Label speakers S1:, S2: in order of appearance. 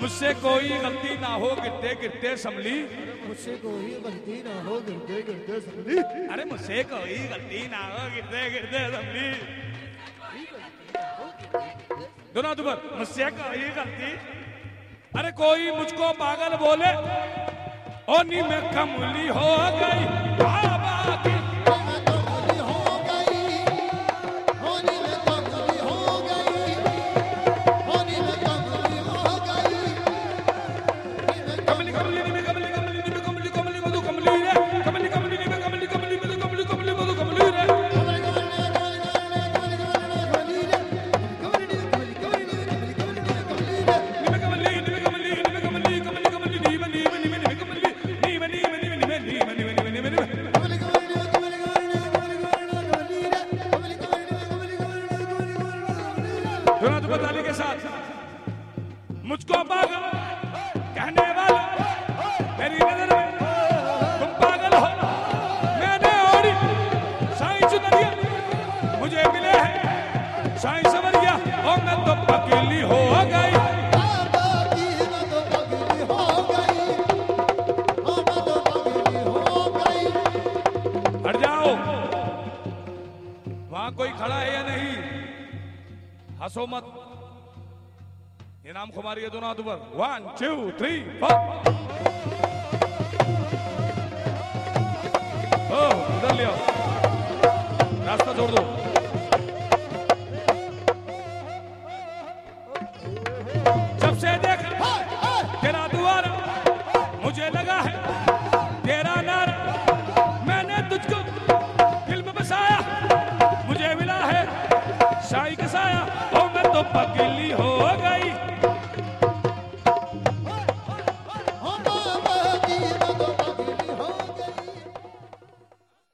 S1: मुझसे कोई गलती ना हो गिरते गिरते संभली।
S2: मुझसे कोई गलती ना हो गिरते गिरते संभली।
S1: अरे मुझसे कोई गलती ना हो गिरते गिरते संभली। दोनों दुबर मुझसे कोई गलती। अरे कोई मुझको पागल बोले और नी में कमली हो गई। के साथ मुझको पागल कहने वाले मेरी नजर में तुम पागल हो। मैंने ओढ़ी साईं चुनरिया मुझे मिले हैं साईं समरिया और मैं तो पगली हो गई। हट जाओ, वहां कोई खड़ा है या नहीं? हंसो मत। ये नाम खुमारी है दोनों हाथों पर। 1 2 3 4। उधर ले आओ, रास्ता छोड़ दो।